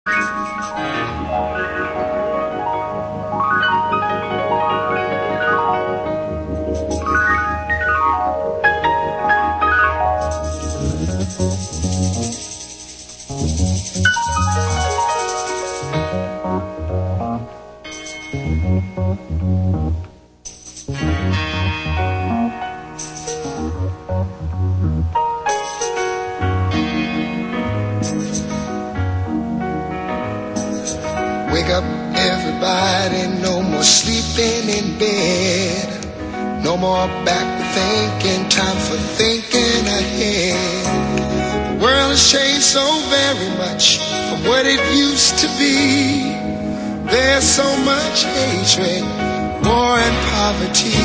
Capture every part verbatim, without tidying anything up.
Wake up, everybody, no more sleeping in bed. No more back thinking, time for thinking ahead. The world has changed so very much from what it used to be. There's so much hatred, war and poverty.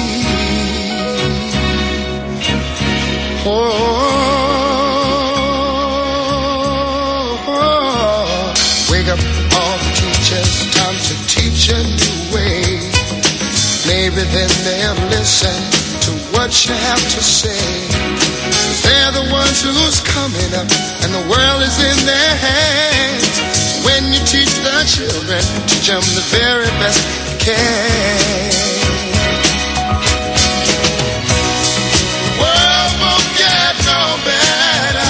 Oh, oh, oh. Wake up all the teachers, time to teach a new way. Maybe then they'll listen to what you have to say. They're the ones who's coming up, and the world is in their hands. When you teach the children, teach them the very best you can. The world won't get no better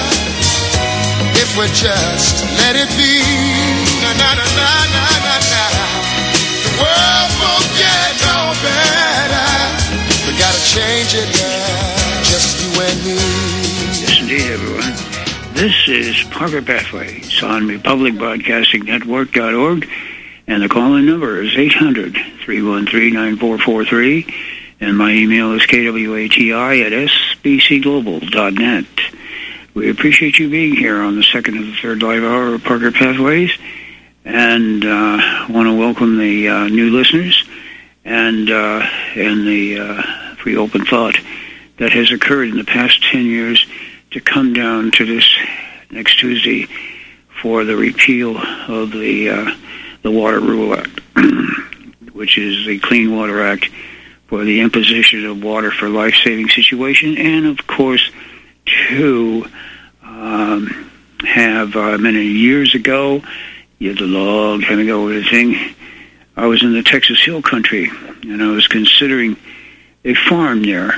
if we just let it be. Na na na na na na na. The world won't get no better. We gotta change it now, just you and me. Yes, indeed, everyone. This is Parker Pathways on Republic Broadcasting Network dot org, and the call-in number is eight hundred, three one three, nine four four three, and my email is k w a t i at s b c global dot net. We appreciate you being here on the second and the third live hour of Parker Pathways, and uh, want to welcome the uh, new listeners and uh, and the uh, free open thought that has occurred in the past ten years to come down to this next Tuesday for the repeal of the uh, the Water Rule Act, which is the Clean Water Act for the imposition of water for life-saving situation, and of course to um, have uh, many years ago, years a long time ago, with a thing, I was in the Texas Hill Country, and I was considering a farm there,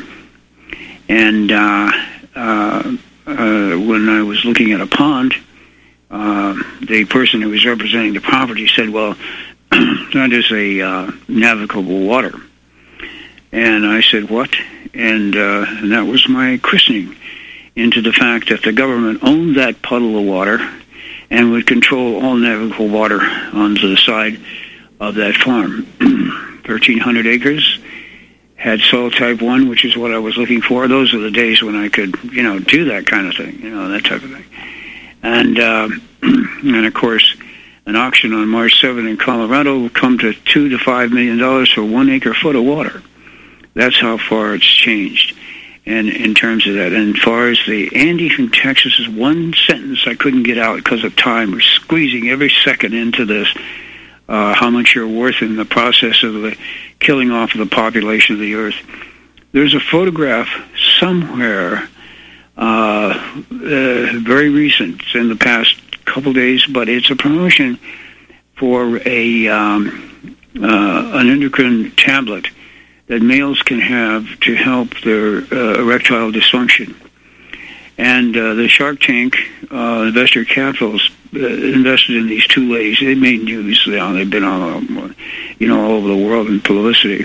and uh, uh, uh, when I was looking at a pond, uh, the person who was representing the property said, well, that is a uh, navigable water. And I said, what? And, uh, and that was my christening into the fact that the government owned that puddle of water and would control all navigable water onto the side of that farm. thirteen hundred acres, had soil type one, which is what I was looking for. Those are the days when I could, you know, do that kind of thing, you know, that type of thing. And, uh, and of course, an auction on March seventh in Colorado will come to two to five million dollars for one acre foot of water. That's how far it's changed. And in terms of that, and as far as the Andy from Texas, is one sentence I couldn't get out because of time. We're squeezing every second into this. Uh, how much you're worth in the process of the killing off of the population of the earth. There's a photograph somewhere, uh, uh, very recent, it's in the past couple days, but it's a promotion for a um, uh, an endocrine tablet that males can have to help their uh, erectile dysfunction. And uh, the Shark Tank uh, investor capitals uh, invested in these two ladies. They made news. You know, they've been all, you know, all over the world in publicity.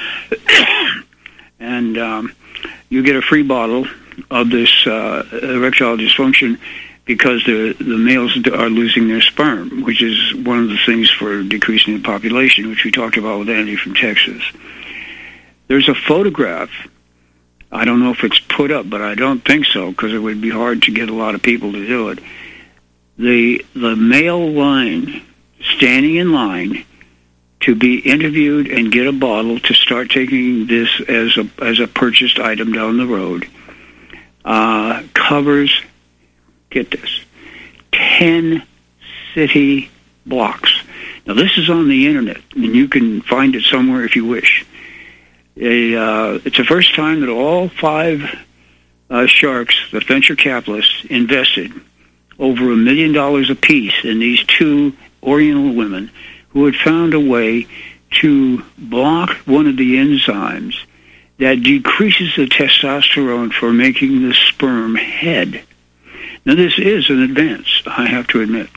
And um, you get a free bottle of this uh, erectile dysfunction because the the males are losing their sperm, which is one of the things for decreasing the population, which we talked about with Andy from Texas. There's a photograph. I don't know if it's put up, but I don't think so, because it would be hard to get a lot of people to do it. The the male line, standing in line to be interviewed and get a bottle to start taking this as a as a purchased item down the road, uh, covers, get this, ten city blocks. Now, this is on the internet, and you can find it somewhere if you wish. A, uh, it's the first time that all five uh, sharks, the venture capitalists, invested over a million dollars apiece in these two Oriental women who had found a way to block one of the enzymes that decreases the testosterone for making the sperm head. Now, this is an advance, I have to admit.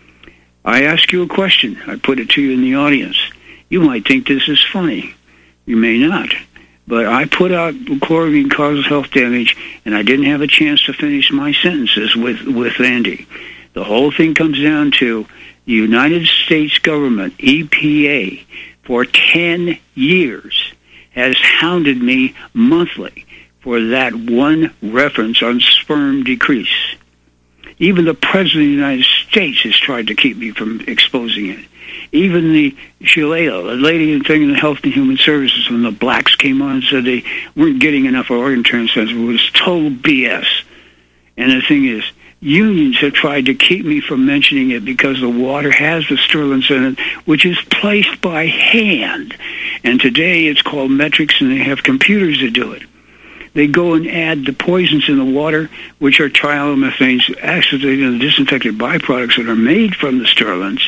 I ask you a question. I put it to you in the audience. You might think this is funny. You may not. But I put out chlorine causes health damage, and I didn't have a chance to finish my sentences with, with Andy. The whole thing comes down to the United States government, E P A, for ten years has hounded me monthly for that one reference on sperm decrease. Even the President of the United States has tried to keep me from exposing it. Even the Shalala, the lady in thing in the Health and Human Services, when the blacks came on and said they weren't getting enough organ transplants, it was total B S. And the thing is, unions have tried to keep me from mentioning it because the water has the sterlins in it, which is placed by hand. And today it's called metrics, and they have computers that do it. They go and add the poisons in the water, which are trimethanes, activated and disinfected byproducts that are made from the sterlins.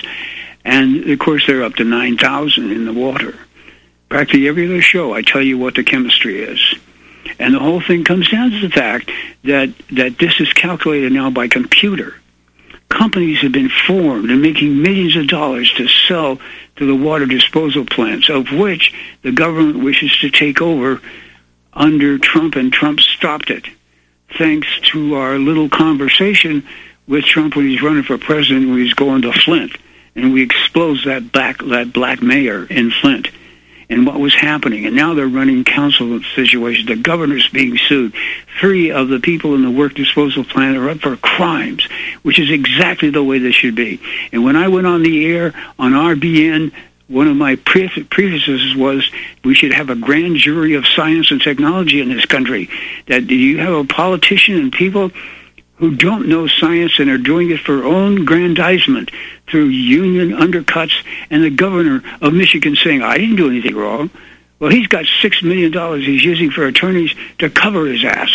And, of course, they're up to nine thousand in the water. Practically every other show, I tell you what the chemistry is. And the whole thing comes down to the fact that, that this is calculated now by computer. Companies have been formed and making millions of dollars to sell to the water disposal plants, of which the government wishes to take over under Trump, and Trump stopped it, thanks to our little conversation with Trump when he's running for president, when he's going to Flint, and we exposed that black, that black mayor in Flint and what was happening. And now they're running council situations. The governor's being sued. Three of the people in the work disposal plant are up for crimes, which is exactly the way this should be. And when I went on the air on R B N, one of my pre- prefaces was we should have a grand jury of science and technology in this country. That you have a politician and people who don't know science and are doing it for own grandizement through union undercuts, and the governor of Michigan saying, I didn't do anything wrong. Well, he's got six million dollars he's using for attorneys to cover his ass.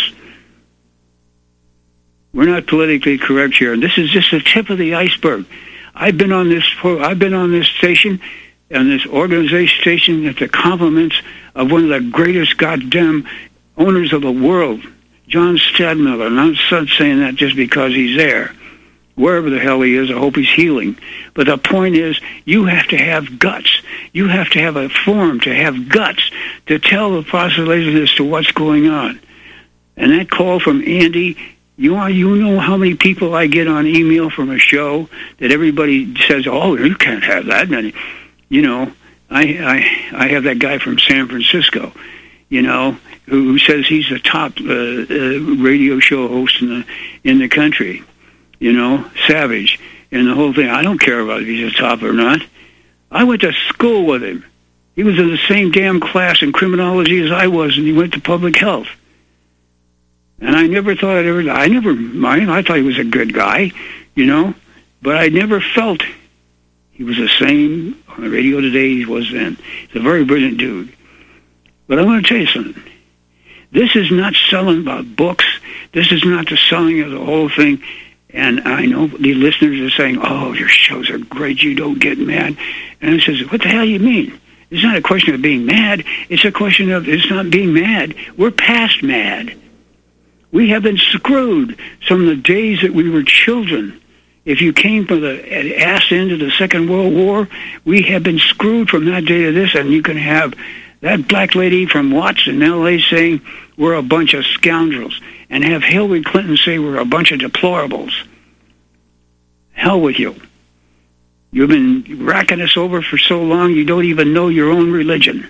We're not politically correct here, and this is just the tip of the iceberg. I've been on this, I've been on this station, and this organization station at the compliments of one of the greatest goddamn owners of the world, John Stadmiller. And I'm not saying that just because he's there. Wherever the hell he is, I hope he's healing. But the point is, you have to have guts. You have to have a forum to have guts to tell the population as to what's going on. And that call from Andy, you are, you know how many people I get on email from a show that everybody says, oh, you can't have that. And, you know, I, I, I have that guy from San Francisco, you know, who, who says he's the top uh, uh, radio show host in the in the country. You know, Savage, and the whole thing. I don't care about if he's a top or not. I went to school with him. He was in the same damn class in criminology as I was, and he went to public health. And I never thought I'd ever, I never mind, I thought he was a good guy, you know, but I never felt he was the same on the radio today he was then. He's a very brilliant dude. But I want to tell you something. This is not selling about books. This is not the selling of the whole thing. And I know the listeners are saying, oh, your shows are great, you don't get mad. And I says, what the hell do you mean? It's not a question of being mad. It's a question of, it's not being mad. We're past mad. We have been screwed from the days that we were children. If you came from the ass end of the Second World War, we have been screwed from that day to this. And you can have that black lady from Watts in L A saying we're a bunch of scoundrels, and have Hillary Clinton say we're a bunch of deplorables. Hell with you. You've been racking us over for so long you don't even know your own religion.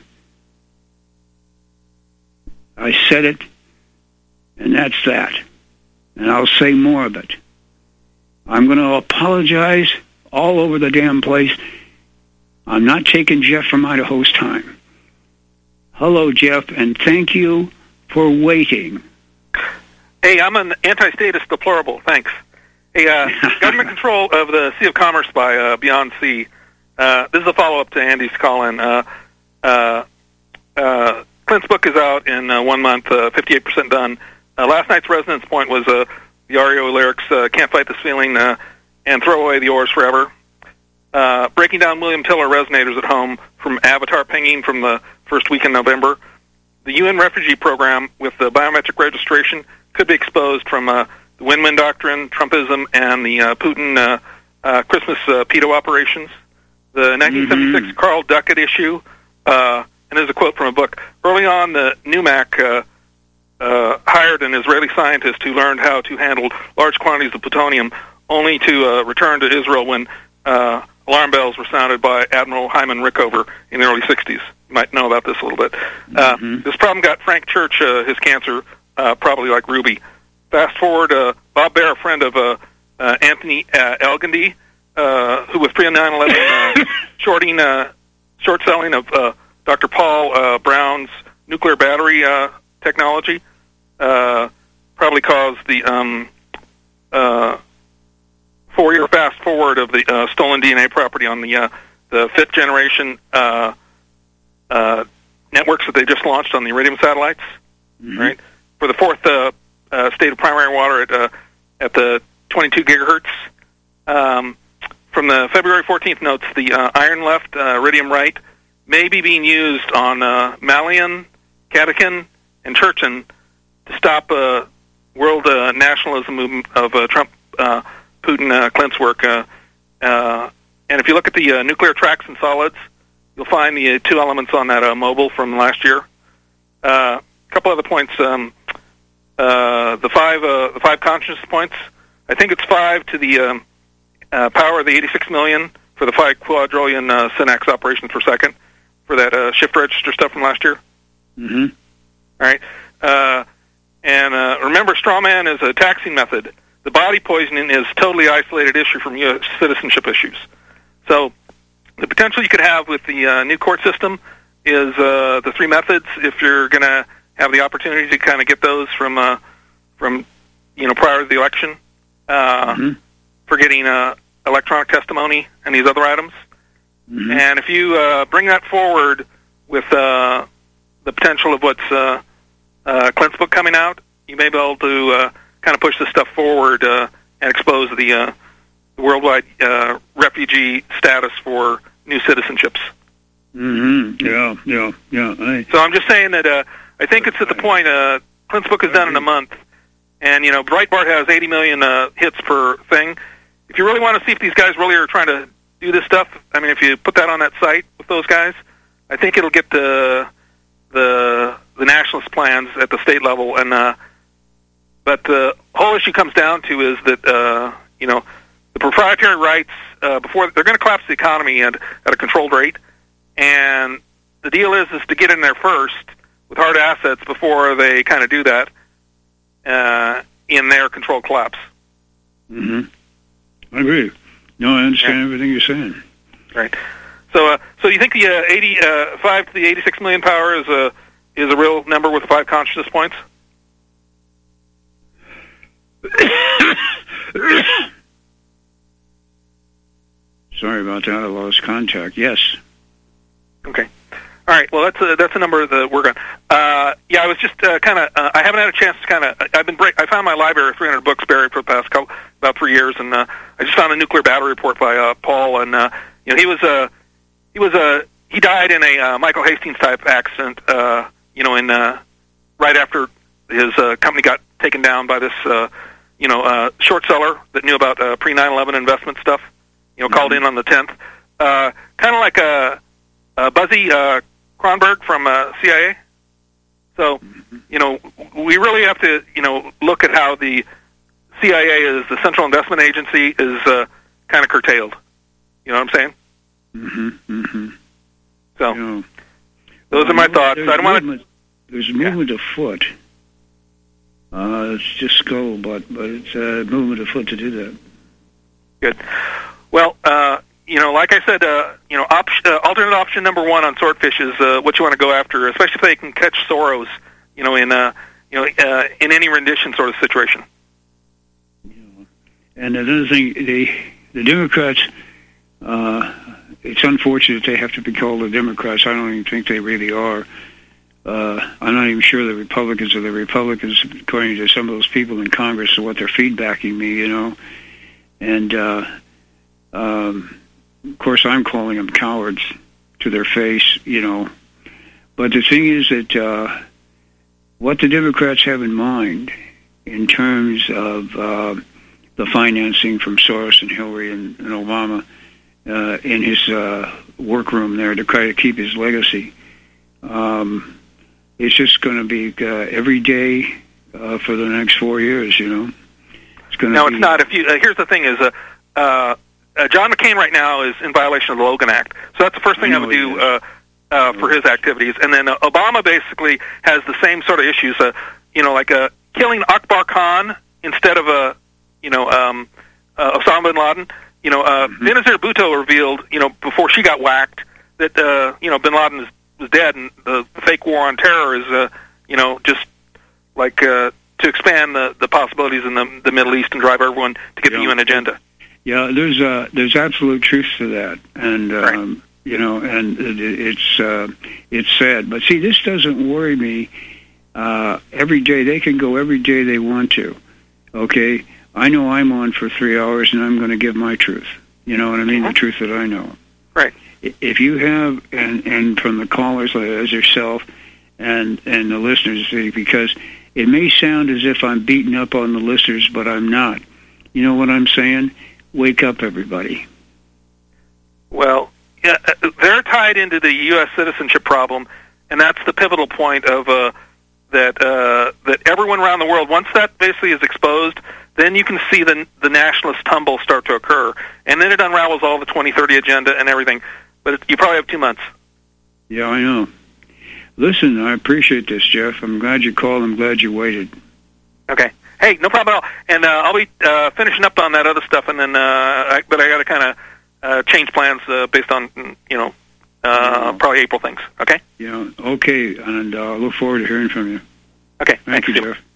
I said it, and that's that. And I'll say more of it. I'm going to apologize all over the damn place. I'm not taking Jeff from Idaho's time. Hello, Jeff, and thank you for waiting. Hey, I'm an anti-statist deplorable. Thanks. Hey, uh, government control of the Sea of Commerce by uh, Beyond Sea. Uh, this is a follow-up to Andy's call-in. Uh, uh, uh, Clint's book is out in uh, one month, uh, fifty-eight percent done. Uh, last night's Resonance Point was, uh, the R E O lyrics, uh, Can't Fight This Feeling, uh, and Throw Away the Oars Forever. Uh, breaking down William Tiller resonators at home from Avatar pinging from the first week in November. The U N refugee program with the biometric registration could be exposed from uh, the win-win doctrine, Trumpism, and the uh, Putin uh, uh, Christmas uh, pedo operations. The nineteen seventy-six mm-hmm. Carl Duckett issue, uh, and there's a quote from a book. Early on, the NUMAC uh, uh, hired an Israeli scientist who learned how to handle large quantities of plutonium, only to uh, return to Israel when uh, alarm bells were sounded by Admiral Hyman Rickover in the early sixties. You might know about this a little bit. Uh, mm-hmm. This problem got Frank Church uh, his cancer, uh, probably like Ruby. Fast forward, uh, Bob Baer, a friend of uh, uh, Anthony uh, Elgindy, uh, who was pre nine eleven uh, shorting, uh, short selling of uh, Doctor Paul uh, Brown's nuclear battery uh, technology, uh, probably caused the um, uh, four-year fast forward of the uh, stolen D N A property on the uh, the fifth generation uh, uh, networks that they just launched on the Iridium satellites. Mm-hmm. Right, for the fourth uh, uh, state of primary water at uh, at the twenty-two gigahertz. Um, from the February fourteenth notes, the uh, iron left, uh, iridium right, may be being used on uh, Malian, Catekin, and Churchin to stop uh, world uh, nationalism movement of uh, Trump, uh, Putin, uh, Clint's work. Uh, uh, and if you look at the uh, nuclear tracks and solids, you'll find the uh, two elements on that uh, mobile from last year. A uh, couple other points. Um, uh, the five uh, the five consciousness points. I think it's five to the um, uh, power of the eighty-six million for the five quadrillion uh, synapse operations per second for that uh, shift register stuff from last year. Mm-hmm. All right. Uh, and uh, remember, straw man is a taxing method. The body poisoning is a totally isolated issue from U S citizenship issues. So the potential you could have with the uh, new court system is uh, the three methods. If you're going to have the opportunity to kind of get those from uh, from you know prior to the election, uh, mm-hmm. for getting uh, electronic testimony and these other items. Mm-hmm. And if you uh, bring that forward with uh, the potential of what's uh, uh, Clint's book coming out, you may be able to uh, kind of push this stuff forward uh, and expose the, uh, the worldwide uh, refugee status for new citizenships. Mm-hmm. Yeah, yeah, yeah. I... So I'm just saying that uh, I think it's at the point uh, Clint's book is done in a month, and you know Breitbart has eighty million uh, hits per thing. If you really want to see if these guys really are trying to do this stuff, I mean, if you put that on that site with those guys, I think it'll get the the the nationalist plans at the state level. And uh, but the whole issue comes down to is that uh, you know the proprietary rights uh, before they're going to collapse the economy at at a controlled rate, and the deal is is to get in there first with hard assets before they kind of do that uh, in their controlled collapse. Mm-hmm. I agree. No, I understand yeah. everything you're saying. Right. So, uh, so you think the uh, eighty-five uh, to the eighty-six million power is a is a real number with five consciousness points? Sorry about that. I lost contact. Yes. Okay. All right. Well, that's a, that's a number that we're going. Uh, yeah, I was just uh, kind of. Uh, I haven't had a chance to kind of. I've been. Break, I found my library of three hundred books buried for the past couple, about three years, and uh, I just found a nuclear battery report by uh, Paul, and uh, you know he was a uh, he was a uh, he died in a uh, Michael Hastings type accident. Uh, you know, in uh, right after his uh, company got taken down by this uh, you know uh, short seller that knew about uh, pre nine eleven investment stuff. You know, mm-hmm. called in on the tenth. Uh, kind of like a, a Buzzy. Uh, Kronberg from uh, C I A. So, you know, we really have to, you know, look at how the C I A is the Central Investment Agency is uh, kind of curtailed. You know what I'm saying? Mm-hmm. Mm-hmm. So, you know, those well, are my thoughts. I don't want to. There's movement yeah. afoot. Uh, it's just skull, but but it's a movement afoot to do that. Good. Well, uh, you know, like I said, uh, you know, op- uh, alternate option number one on swordfish is uh, what you want to go after, especially if they can catch Soros, you know, in uh, you know, uh, in any rendition sort of situation. Yeah. And another thing, the the Democrats, uh, it's unfortunate they have to be called the Democrats. I don't even think they really are. uh, I'm not even sure the Republicans are the Republicans, according to some of those people in Congress, what they're feedbacking me, you know. And, uh, um, of course, I'm calling them cowards to their face, you know. But the thing is that uh, what the Democrats have in mind in terms of uh, the financing from Soros and Hillary and, and Obama uh, in his uh, workroom there to try to keep his legacy, um, it's just going to be uh, every day uh, for the next four years, you know. It's going to No, be, it's not. If you uh, here's the thing: is uh, uh, uh, John McCain right now is in violation of the Logan Act. So that's the first thing I, I would do uh, uh, for his activities. And then uh, Obama basically has the same sort of issues. Uh, you know, like uh, killing Akbar Khan instead of a, you know, um, uh, Osama bin Laden. You know, uh, mm-hmm. Benazir Bhutto revealed, you know, before she got whacked, that uh, you know Bin Laden is, was dead, and the fake war on terror is, uh, you know, just like. Uh, to expand the, the possibilities in the, the Middle East and drive everyone to get yeah. the U N agenda. Yeah, there's uh, there's absolute truth to that, and um, right. you know, and it, it's uh, it's sad. But see, this doesn't worry me. Uh, every day they can go every day they want to. Okay, I know I'm on for three hours, and I'm going to give my truth. You know what I mean? Mm-hmm. The truth that I know. Right. If you have, and and from the callers as yourself, and and the listeners, because. It may sound as if I'm beating up on the listeners, but I'm not. You know what I'm saying? Wake up, everybody. Well, yeah, they're tied into the U S citizenship problem, and that's the pivotal point of uh, that uh, that everyone around the world, once that basically is exposed, then you can see the the nationalist tumble start to occur, and then it unravels all the twenty thirty agenda and everything. But it, you probably have two months. Yeah, I know. Listen, I appreciate this, Jeff. I'm glad you called. I'm glad you waited. Okay. Hey, no problem at all. And uh, I'll be uh, finishing up on that other stuff, and then, uh, I, but I got to kind of uh, change plans uh, based on, you know, uh, oh. probably April things. Okay. Yeah. Okay, and I uh, look forward to hearing from you. Okay. Thank Thanks, you, Jeff.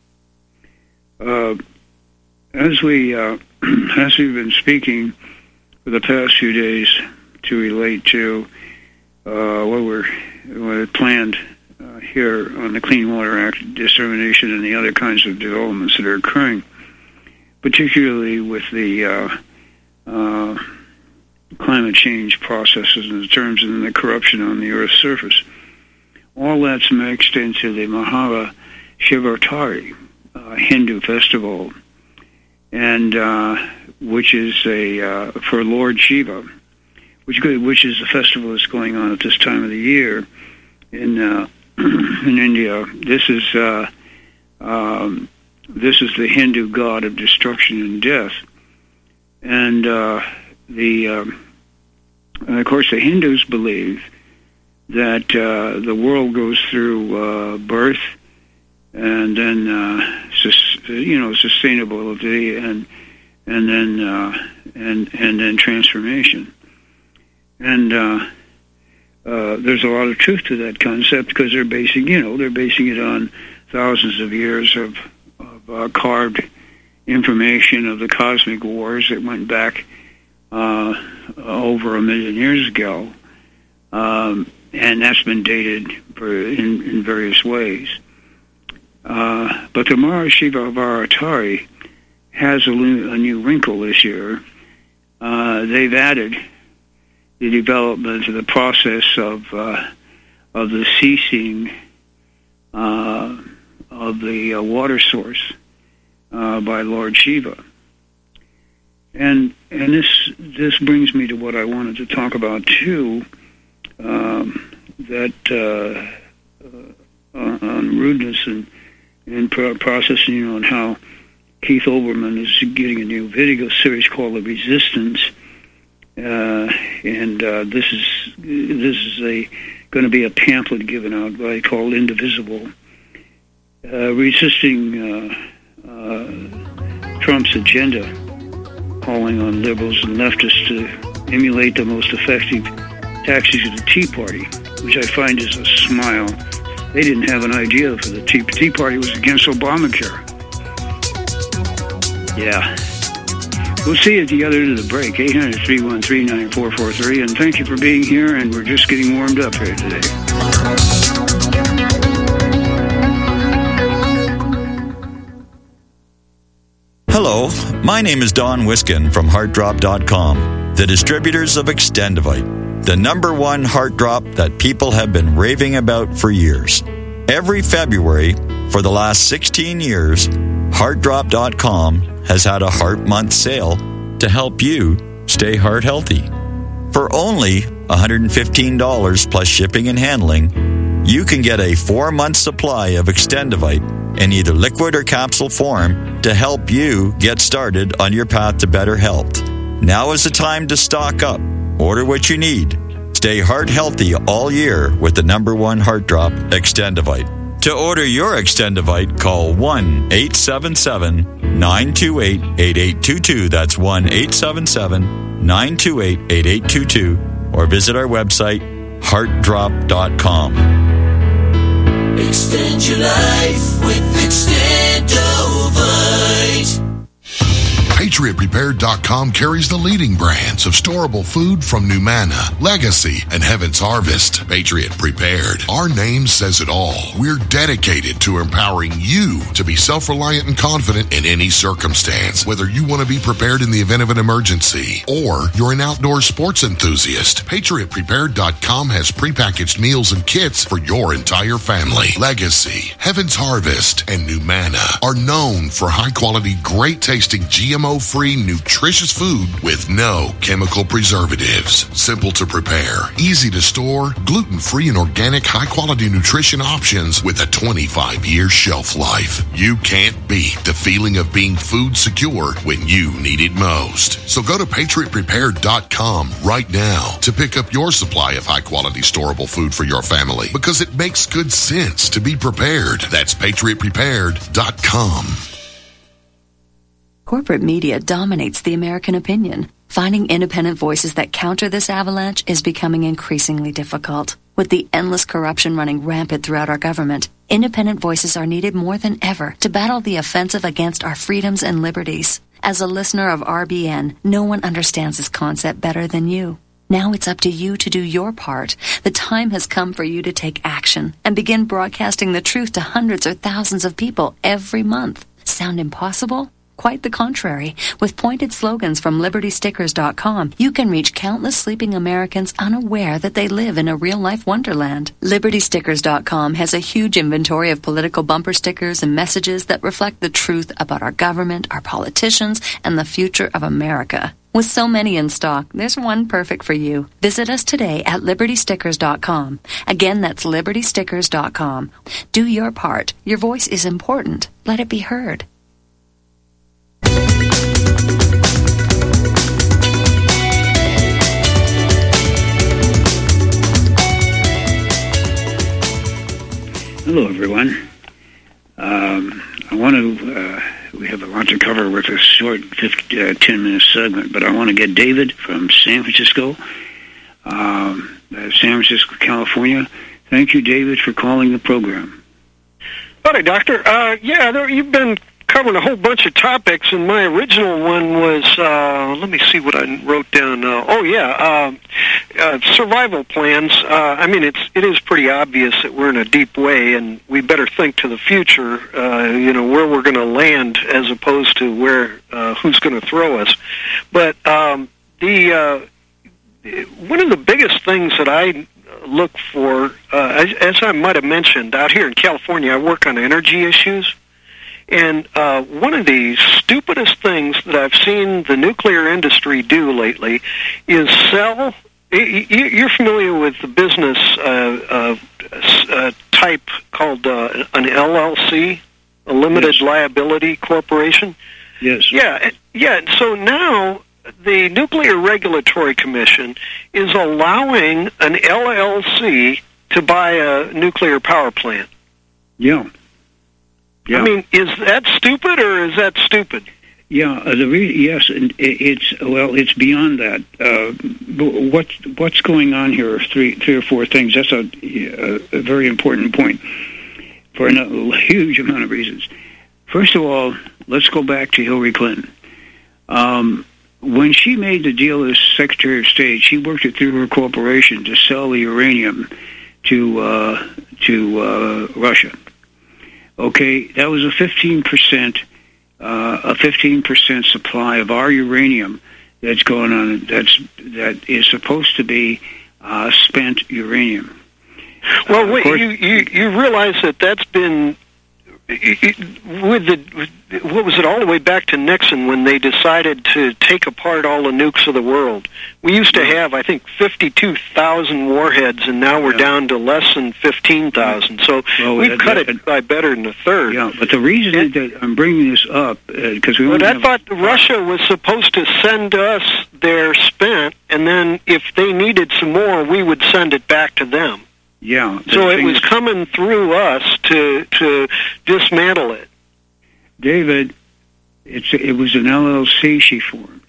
Uh, as we uh, as we've been speaking for the past few days to relate to uh, what we're what planned uh, here on the Clean Water Act dissemination and the other kinds of developments that are occurring, particularly with the uh, uh, climate change processes and the terms and the corruption on the Earth's surface. All that's mixed into the Mahara Shivaratri uh, Hindu festival, and uh, which is a uh, for Lord Shiva, which which is a festival that's going on at this time of the year in uh, in India. This is uh, um, this is the Hindu god of destruction and death, and uh, the uh, and of course the Hindus believe that uh, the world goes through uh, birth and then uh, sus- you know sustainability and and then uh, and and then transformation. And uh, uh, there's a lot of truth to that concept because they're basing, you know, they're basing it on thousands of years of, of uh, carved information of the cosmic wars that went back uh, over a million years ago, um, and that's been dated for, in, in various ways. Uh, but the Mahara Shivaratri has a, a new wrinkle this year. Uh, they've added the development of the process of uh, of the ceasing uh, of the uh, water source uh, by Lord Shiva, and and this this brings me to what I wanted to talk about too. Um, that uh, uh, on rudeness and and processing, you know, and how Keith Olbermann is getting a new video series called The Resistance. Uh, and uh, this is this is a going to be a pamphlet given out by called Indivisible, uh, resisting uh, uh, Trump's agenda, calling on liberals and leftists to emulate the most effective tactics of the Tea Party, which I find is a smile. They didn't have an idea for the Tea, Tea Party was against Obamacare. Yeah. We'll see you at the other end of the break, eight hundred, three one three, nine four four three, and thank you for being here, and we're just getting warmed up here today. My name is Don Wiskin from heart drop dot com, the distributors of Extendivite, the number one heart drop that people have been raving about for years. Every February, for the last sixteen years, heart drop dot com has had a Heart Month sale to help you stay heart healthy. For only one hundred fifteen dollars plus shipping and handling, you can get a four-month supply of Extendivite in either liquid or capsule form to help you get started on your path to better health. Now is the time to stock up. Order what you need. Stay heart healthy all year with the number one heart drop, Extendivite. To order your Extendivite, call one eight seven seven, nine two eight, eight eight two two. That's one eight seven seven, nine two eight, eight eight two two. Or visit our website, heart drop dot com. Extend your life with Extendovite. Patriot Prepared dot com carries the leading brands of storable food from Numanna, Legacy, and Heaven's Harvest. Patriot Prepared. Our name says it all. We're dedicated to empowering you to be self-reliant and confident in any circumstance. Whether you want to be prepared in the event of an emergency or you're an outdoor sports enthusiast, Patriot Prepared dot com has prepackaged meals and kits for your entire family. Legacy, Heaven's Harvest, and Numanna are known for high-quality, great-tasting G M O-free, nutritious food with no chemical preservatives. Simple to prepare, easy to store, gluten-free and organic high-quality nutrition options with a twenty-five year shelf life. You can't beat the feeling of being food secure when you need it most. So go to Patriot Prepared dot com right now to pick up your supply of high-quality storable food for your family, because it makes good sense to be prepared. That's Patriot Prepared dot com. Corporate media dominates the American opinion. Finding independent voices that counter this avalanche is becoming increasingly difficult. With the endless corruption running rampant throughout our government, independent voices are needed more than ever to battle the offensive against our freedoms and liberties. As a listener of R B N, no one understands this concept better than you. Now it's up to you to do your part. The time has come for you to take action and begin broadcasting the truth to hundreds or thousands of people every month. Sound impossible? Quite the contrary. With pointed slogans from Liberty Stickers dot com, you can reach countless sleeping Americans unaware that they live in a real-life wonderland. Liberty Stickers dot com has a huge inventory of political bumper stickers and messages that reflect the truth about our government, our politicians, and the future of America. With so many in stock, there's one perfect for you. Visit us today at Liberty Stickers dot com. Again, that's Liberty Stickers dot com. Do your part. Your voice is important. Let it be heard. Hello, everyone. Um, I want to, uh, we have a lot to cover with a short fifty, uh, ten-minute segment, but I want to get David from San Francisco, um, uh, San Francisco, California. Thank you, David, for calling the program. Howdy, Doctor. Uh, yeah, there, you've been covering a whole bunch of topics, and my original one was, uh, let me see what I wrote down. Uh, oh, yeah, uh, uh, survival plans. Uh, I mean, it's, it is pretty obvious that we're in a deep way, and we better think to the future, uh, you know, where we're going to land as opposed to where, uh, who's going to throw us. But um, the uh, one of the biggest things that I look for, uh, as, as I might have mentioned, out here in California, I work on energy issues. And uh, one of the stupidest things that I've seen the nuclear industry do lately is sell. You're familiar with the business uh, uh, uh, type called uh, an L L C, a limited yes. liability corporation? Yes. Yeah, yeah. So now the Nuclear Regulatory Commission is allowing an L L C to buy a nuclear power plant. Yeah. Yeah. I mean, is that stupid or is that stupid? Yeah, uh, the re- yes, it, it's well, it's beyond that. Uh, what's what's going on here are three, three or four things. That's a, a, a very important point for a huge amount of reasons. First of all, let's go back to Hillary Clinton. Um, when she made the deal as Secretary of State, she worked it through her corporation to sell the uranium to uh, to uh, Russia. Okay, that was a fifteen percent uh, a fifteen percent supply of our uranium that's going on. That's that is supposed to be uh, spent uranium. Well, uh, wait, course, you, you you realize that that's been with the what was it all the way back to Nixon when they decided to take apart all the nukes of the world. We used to have, I think, fifty-two thousand warheads, and now we're yeah. down to less than fifteen thousand. So well, we've that, cut that, it by better than a third. Yeah, but the reason and, that I'm bringing this up because uh, we. But I have, thought Russia was supposed to send us their spent, and then if they needed some more, we would send it back to them. Yeah. So it was coming through us to to dismantle it. David, it's it was an L L C she formed.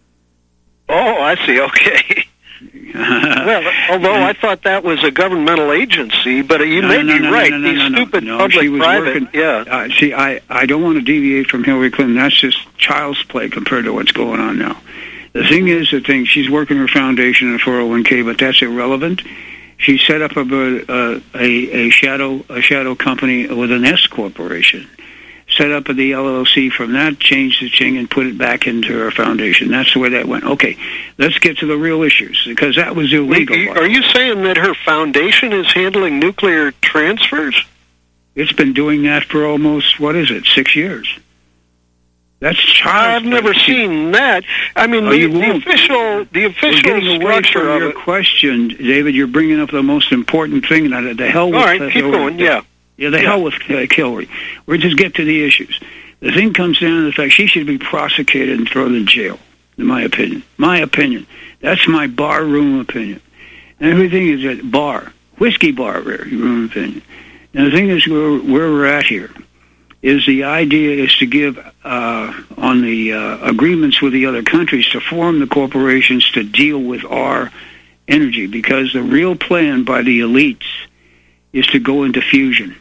Oh, I see. Okay. Well, although I thought that was a governmental agency, but you no, may no, be no, right. No, no, These no, no, stupid no, public-private, working, yeah. Uh, see, I, I don't want to deviate from Hillary Clinton. That's just child's play compared to what's going on now. The thing is, the thing she's working her foundation and four oh one k, but that's irrelevant. She set up a, a a shadow a shadow company with an S corporation, set up the L L C from that, changed the thing, and put it back into her foundation. That's the way that went. Okay, let's get to the real issues, because that was illegal. Are you saying that her foundation is handling nuclear transfers? It's been doing that for almost, what is it, six years. That's child. I've never seen that. I mean, oh, the, the official, the official structure of your it. question, David. You're bringing up the most important thing. Now, the hell with All right, uh, keep Hillary. going. Yeah, yeah, the yeah. hell with uh, Hillary. We're just get to the issues. The thing comes down to the fact she should be prosecuted and thrown in jail. In my opinion, my opinion. That's my bar room opinion. And everything is at bar, whiskey bar room opinion. And the thing is, where, where we're at here is the idea is to give uh, on the uh, agreements with the other countries to form the corporations to deal with our energy, because the real plan by the elites is to go into fusion.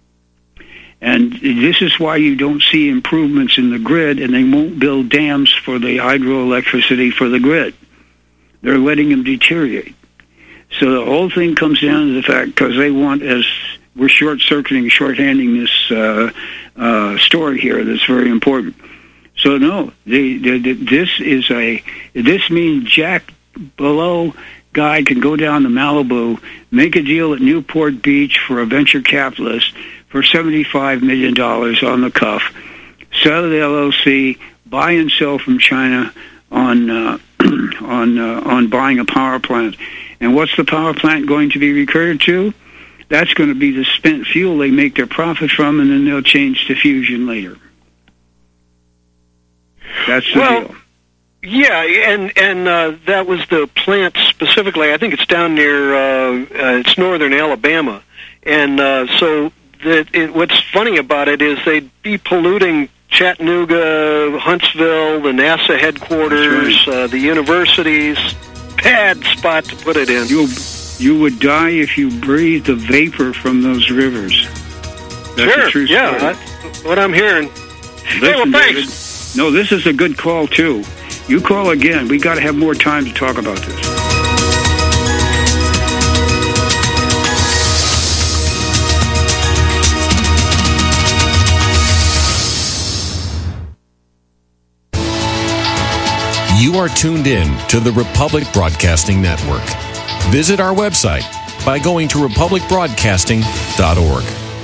And this is why you don't see improvements in the grid, and they won't build dams for the hydroelectricity for the grid. They're letting them deteriorate. So the whole thing comes down to the fact, because they want, as we're short-circuiting, short-handing this uh, uh, story here that's very important. So no, the, the, the, this is a, this means Jack Below guy can go down to Malibu, make a deal at Newport Beach for a venture capitalist for seventy-five million dollars on the cuff, sell the L L C, buy and sell from China on uh, on uh, on buying a power plant. And what's the power plant going to be recurred to? That's going to be the spent fuel they make their profit from, and then they'll change to fusion later. That's the well, deal. Yeah, and and uh, that was the plant specifically. I think it's down near uh, uh, it's northern Alabama, and uh, so that it, what's funny about it is they'd be polluting Chattanooga, Huntsville, the NASA headquarters, right. uh, the universities. Bad spot to put it in. You you would die if you breathed the vapor from those rivers. That's sure, a true yeah, story. that's what I'm hearing. Listen, hey, well, thanks. David, no, this is a good call, too. You call again. We got to have more time to talk about this. You are tuned in to the Republic Broadcasting Network. Visit our website by going to republic broadcasting dot org.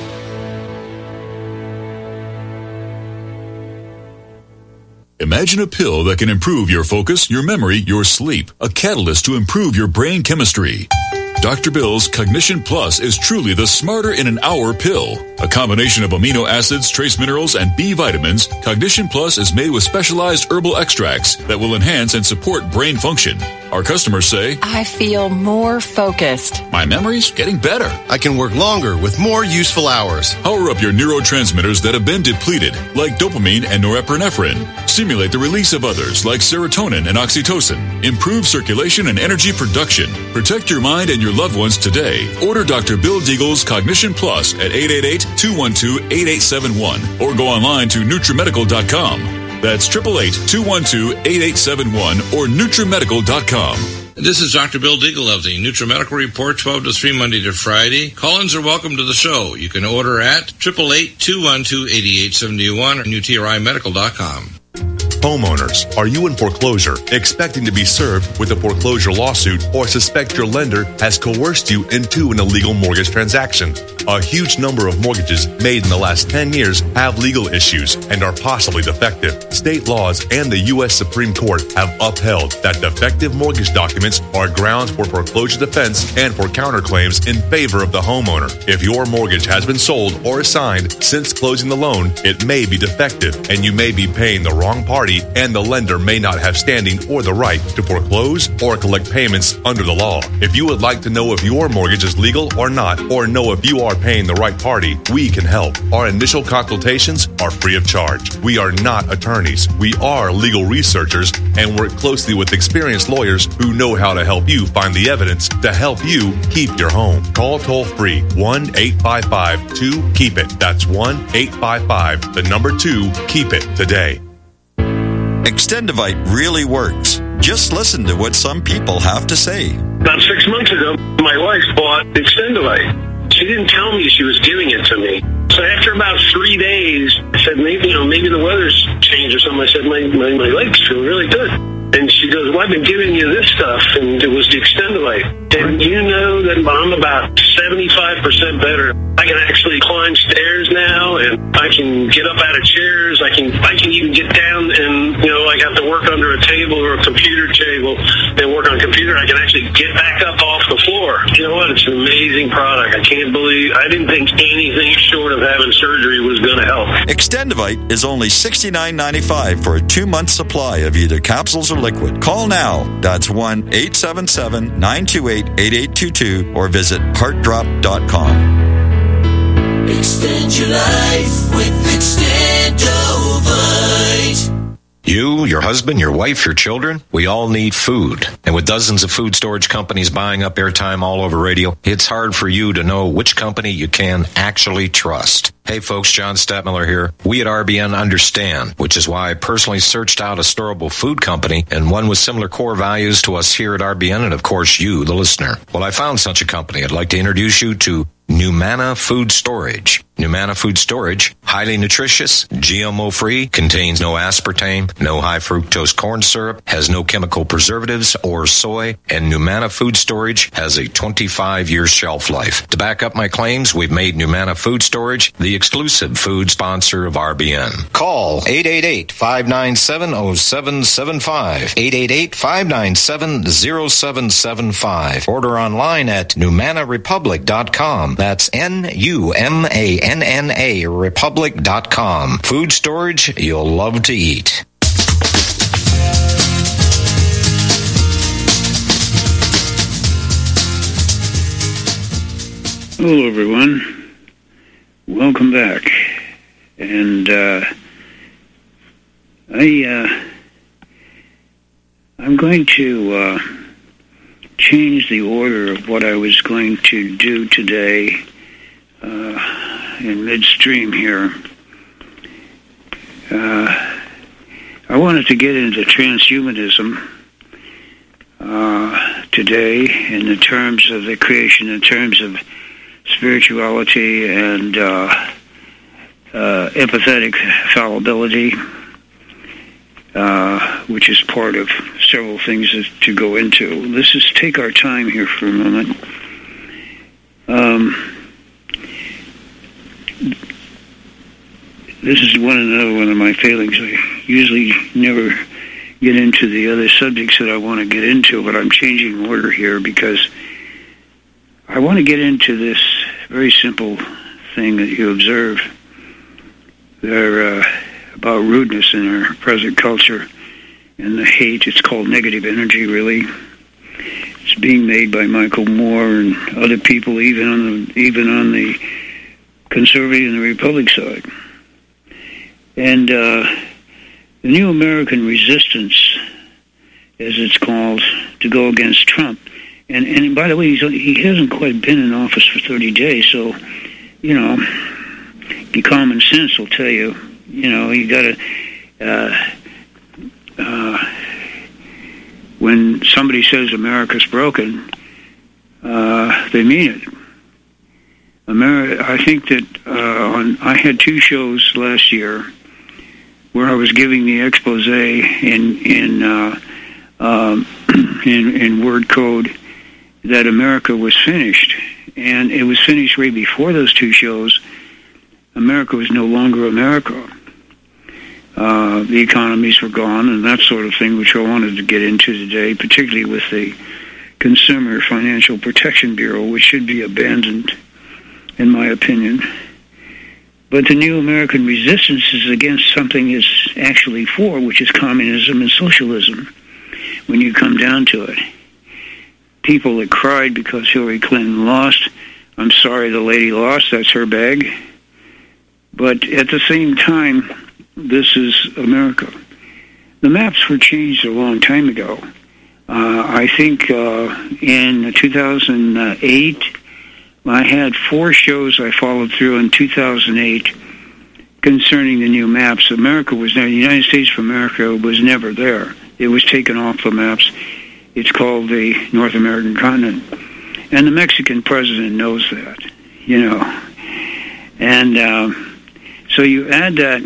Imagine a pill that can improve your focus, your memory, your sleep. A catalyst to improve your brain chemistry. Doctor Bill's Cognition Plus is truly the smarter in an hour pill. A combination of amino acids, trace minerals, and B vitamins, Cognition Plus is made with specialized herbal extracts that will enhance and support brain function. Our customers say, I feel more focused. My memory's getting better. I can work longer with more useful hours. Power up your neurotransmitters that have been depleted, like dopamine and norepinephrine. Stimulate the release of others, like serotonin and oxytocin. Improve circulation and energy production. Protect your mind and your loved ones today. Order Doctor Bill Deagle's Cognition Plus at eight eight eight, two one two, eight eight seven one or go online to nutrimedical dot com. That's eight eight eight, two one two, eight eight seven one or nutrimedical dot com. This is Doctor Bill Deagle of the NutriMedical Report, twelve to three, Monday to Friday. Call-ins are welcome to the show. You can order at eight eight eight, two one two, eight eight seven one or New T R I Medical dot com. Homeowners, are you in foreclosure, expecting to be served with a foreclosure lawsuit, or suspect your lender has coerced you into an illegal mortgage transaction? A huge number of mortgages made in the last ten years have legal issues and are possibly defective. State laws and the U S Supreme Court have upheld that defective mortgage documents are grounds for foreclosure defense and for counterclaims in favor of the homeowner. If your mortgage has been sold or assigned since closing the loan, it may be defective and you may be paying the wrong party, and the lender may not have standing or the right to foreclose or collect payments under the law. If you would like to know if your mortgage is legal or not, or know if you are paying the right party, we can help. Our initial consultations are free of charge. We are not attorneys. We are legal researchers and work closely with experienced lawyers who know how to help you find the evidence to help you keep your home. Call toll free one eight five five two keep it. That's one eight five five, the number two, keep it today. Extendivite really works. Just listen to what some people have to say. About six months ago, my wife bought Extendivite. She didn't tell me she was giving it to me. So after about three days, I said, maybe, you know, maybe the weather's changed or something. I said, my, my, my legs feel really good. And she goes, well, I've been giving you this stuff, and it was the Extendivite. And you know that I'm about seventy-five percent better. I can actually climb stairs now, and I can get up out of chairs. I can I can even get down, and, you know, I got to work under a table or a computer table and work on a computer. I can actually get back up off the floor. You know what? It's an amazing product. I can't believe, I didn't think anything short of having surgery was going to help. Extendivite is only sixty-nine ninety-five for a two-month supply of either capsules or liquid. Call now. That's one eight seven seven, nine two eight, eight eight two two or visit heart drop dot com. Extend your life with Extendovite. You, your husband, your wife, your children, we all need food. And with dozens of food storage companies buying up airtime all over radio, it's hard for you to know which company you can actually trust. Hey folks, John Stadtmiller here. We at R B N understand, which is why I personally searched out a storable food company and one with similar core values to us here at R B N and of course you, the listener. Well, I found such a company. I'd like to introduce you to Numana Food Storage. Numana Food Storage, highly nutritious, G M O-free, contains no aspartame, no high fructose corn syrup, has no chemical preservatives or soy, and Numana Food Storage has a twenty-five year shelf life. To back up my claims, we've made Numana Food Storage the exclusive food sponsor of R B N. Call eight eight eight, five nine seven, zero seven seven five, eight eight eight, five nine seven, zero seven seven five. Order online at Numana Republic dot com. That's N U M A N N A Republic dot com. Food storage you'll love to eat. Hello, everyone. Welcome back. And uh, I, uh, I'm going to uh, change the order of what I was going to do today uh, in midstream here. Uh, I wanted to get into transhumanism uh, today in the terms of the creation, in terms of spirituality and uh, uh, empathetic fallibility, uh, which is part of several things to go into. Let's just take our time here for a moment. Um, this is one another one of my failings. I usually never get into the other subjects that I want to get into, but I'm changing order here because I want to get into this very simple thing that you observe there uh, about rudeness in our present culture and the hate. It's called negative energy, really. It's being made by Michael Moore and other people, even on the even on the conservative and the Republic side. And uh, the New American Resistance, as it's called, to go against Trump. And and by the way, he's, he hasn't quite been in office for thirty days, so, you know, the common sense will tell you, you know, you got to, uh, uh, when somebody says America's broken, uh, they mean it. America, I think that uh, on, I had two shows last year where I was giving the expose in in uh, um, in, in word code that America was finished, and it was finished way before those two shows. America was no longer America. Uh, the economies were gone and that sort of thing, which I wanted to get into today, particularly with the Consumer Financial Protection Bureau, which should be abandoned, in my opinion. But the new American resistance is against something it's actually for, which is communism and socialism, when you come down to it. People that cried because Hillary Clinton lost, I'm sorry the lady lost, that's her bag. But at the same time, this is America. The maps were changed a long time ago. Uh, I think uh, in two thousand eight, I had four shows I followed through in two thousand eight concerning the new maps. America was never, the United States of America was never there. It was taken off the maps. It's called the North American continent. And the Mexican president knows that, you know. And um, so you add that,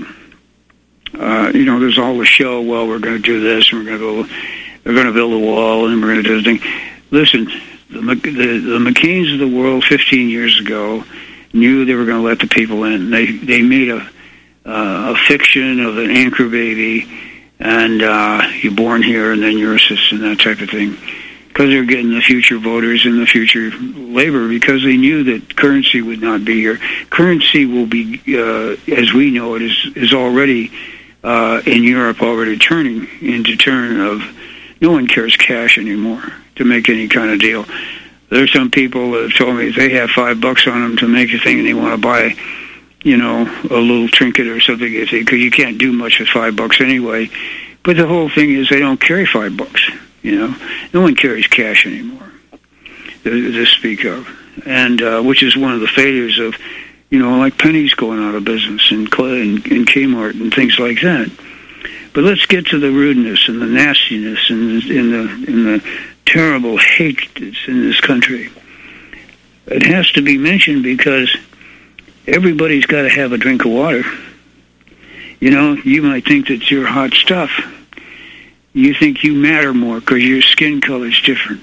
uh, you know, there's all the show, well, we're going to do this, and we're going to go, we're going to build a wall, and we're going to do the thing. Listen, the, the, the McCains of the world fifteen years ago knew they were going to let the people in. They they made a, uh, a fiction of an anchor baby, and uh, you're born here, and then you're a citizen, that type of thing, because they're getting the future voters and the future labor, because they knew that currency would not be here. Currency will be, uh, as we know it, is, is already uh, in Europe, already turning into turn of, no one cares cash anymore to make any kind of deal. There's some people that have told me they have five bucks on them to make a thing, and they want to buy, you know, a little trinket or something, because you can't do much with five bucks anyway. But the whole thing is they don't carry five bucks. You know, no one carries cash anymore to, to speak of, and uh, which is one of the failures of, you know, like Penny's going out of business and and, and Kmart and things like that. But let's get to the rudeness and the nastiness and in the in the terrible hate that's in this country. It has to be mentioned because everybody's got to have a drink of water. You know, you might think that you're hot stuff. You think you matter more because your skin color is different.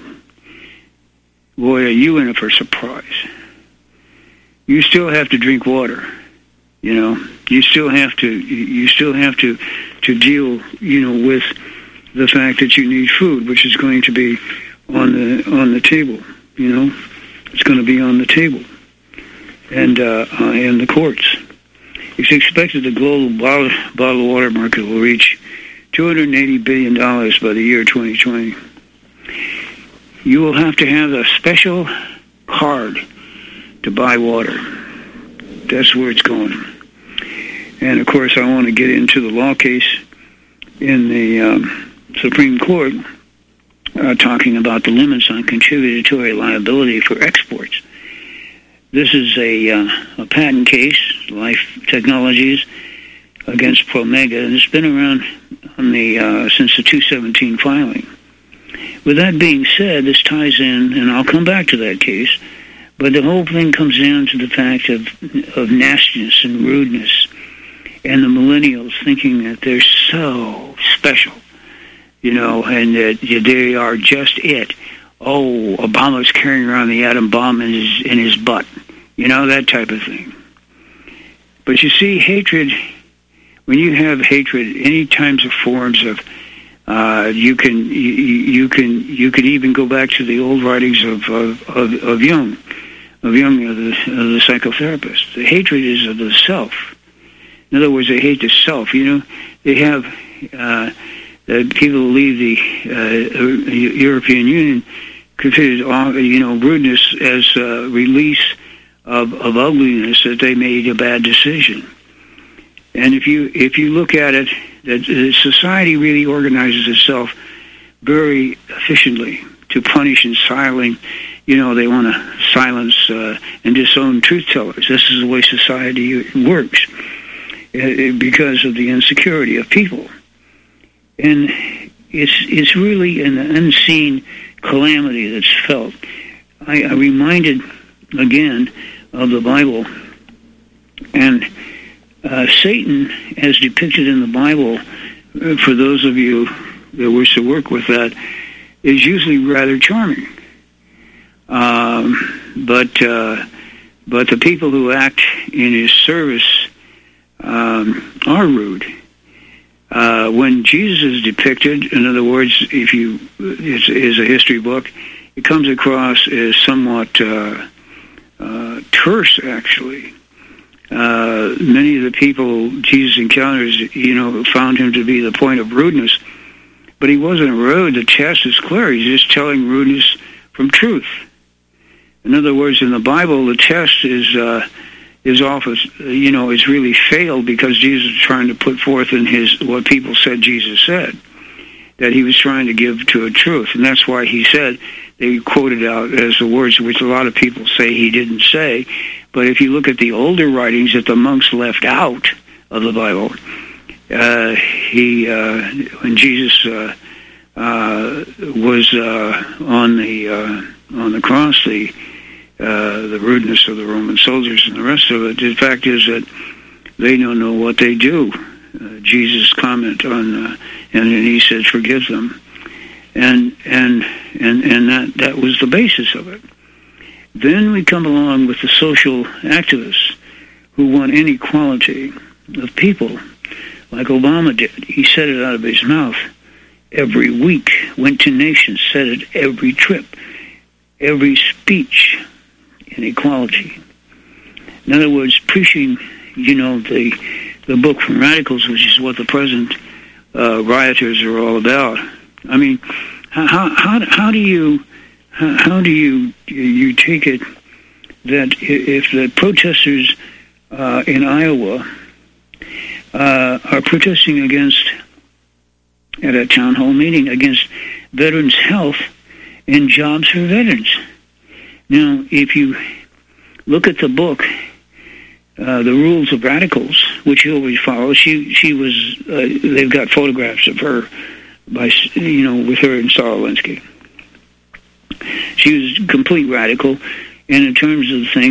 Boy, are you in it for a surprise. You still have to drink water. You know, you still have to. You still have to to deal. You know, with the fact that you need food, which is going to be on the on the table. You know, it's going to be on the table, and uh, uh, in the courts. It's expected the global bottle, bottled water market will reach two hundred eighty billion dollars by the year twenty twenty. You will have to have a special card to buy water. That's where it's going. And, of course, I want to get into the law case in the um, Supreme Court uh, talking about the limits on contributory liability for exports. This is a, uh, a patent case, Life Technologies against Promega, and it's been around on the uh, since the two seventeen filing. With that being said, this ties in, and I'll come back to that case, but the whole thing comes down to the fact of of nastiness and rudeness, and the millennials thinking that they're so special, you know, and that they are just it. Oh, Obama's carrying around the atom bomb in his in his butt, you know, that type of thing. But you see, hatred. When you have hatred, any types of forms of, uh, you can you, you can you can even go back to the old writings of of, of, of Jung, of Jung, of the, of the psychotherapist. The hatred is of the self. In other words, they hate the self. You know, they have uh, the people who leave the uh, European Union considered, you know, rudeness as a release of, of ugliness, that they made a bad decision. And if you if you look at it, that society really organizes itself very efficiently to punish and silence. You know, they want to silence uh, and disown truth tellers. This is the way society works uh, because of the insecurity of people. And it's it's really an unseen calamity that's felt. I, I reminded again of the Bible, and uh, Satan, as depicted in the Bible, uh, for those of you that wish to work with that, is usually rather charming. Um, but uh, but the people who act in his service um, are rude. Uh, when Jesus is depicted, in other words, if you it's, it's a history book, it comes across as somewhat uh, uh, terse, actually. Uh, many of the people Jesus encounters, you know, found him to be the point of rudeness, but he wasn't rude. The test is clear. He's just telling rudeness from truth. In other words, in the Bible, the test is uh, is office, you know, it's really failed because Jesus is trying to put forth in his what people said Jesus said, that he was trying to give to a truth, and that's why he said, they quoted out as the words which a lot of people say he didn't say, but if you look at the older writings that the monks left out of the Bible, uh, he uh, when Jesus uh, uh, was uh, on the uh, on the cross, the Uh, the rudeness of the Roman soldiers and the rest of it. The fact is that they don't know what they do. Uh, Jesus' comment on, uh, and, and he said, "Forgive them," and and and and that that was the basis of it. Then we come along with the social activists who want inequality of people, like Obama did. He said it out of his mouth every week. Went to nations, said it every trip, every speech. Inequality. In other words, preaching, you know, the the book from radicals, which is what the present uh, rioters are all about. I mean, how how how do you how, how do you you take it that if the protesters uh, in Iowa uh, are protesting against at a town hall meeting against veterans' health and jobs for veterans? Now, if you look at the book, uh, The Rules of Radicals, which you always follow, she she was, uh, they've got photographs of her, by you know, with her and Sarah Linsky. She was a complete radical, and in terms of the thing,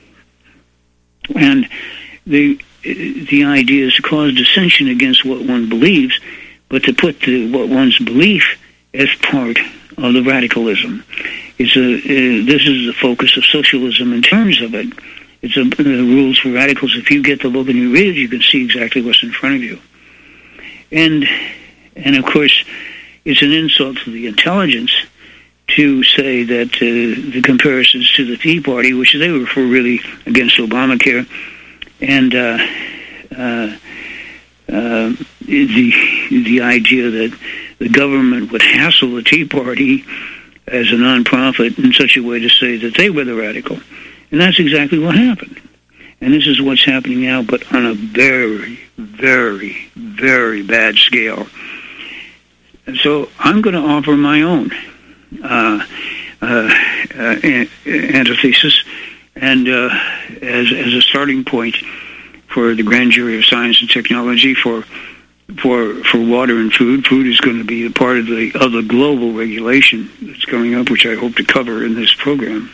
and the the idea is to cause dissension against what one believes, but to put the, what one's belief as part of the radicalism. It's a, uh, this is the focus of socialism in terms of it. It's a, the rules for radicals. If you get the book and you read it, you can see exactly what's in front of you. And, and of course, it's an insult to the intelligence to say that uh, the comparisons to the Tea Party, which they were for really against Obamacare, and uh, uh, uh, the the idea that the government would hassle the Tea Party as a nonprofit in such a way to say that they were the radical. And that's exactly what happened. And this is what's happening now, but on a very, very, very bad scale. So I'm going to offer my own uh, uh, uh, antithesis and uh, as, as a starting point for the grand jury of science and technology for For for water and food. Food is going to be a part of the of the global regulation that's coming up, which I hope to cover in this program.